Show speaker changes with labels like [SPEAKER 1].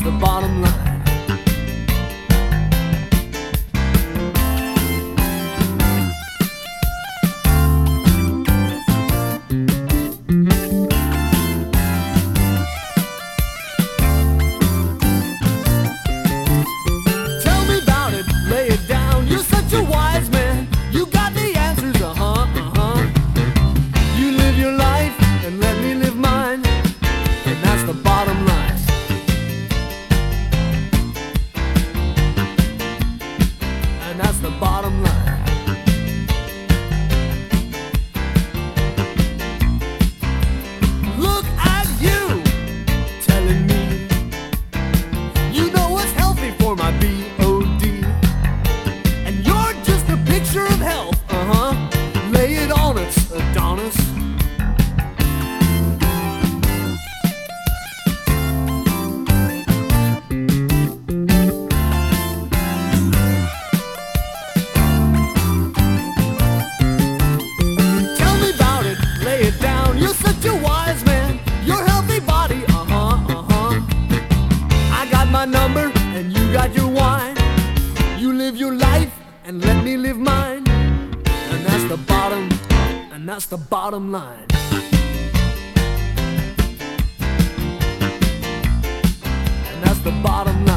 [SPEAKER 1] the bottom line. Tell me about it, lay it down. You're such a wise man. You got the answers, You live your life and let me live mine, and that's the bottom line. And that's the bottom line. Look at you, telling me you know what's healthy for my B.O.D. And you're just a picture of health, Lay it on us, Adonis. Tell me about it, lay it down. You're such a wise man. Your healthy body, I got my number and you got your wine. You live your life and let me live mine. And that's the bottom, and that's the bottom line. And that's the bottom line.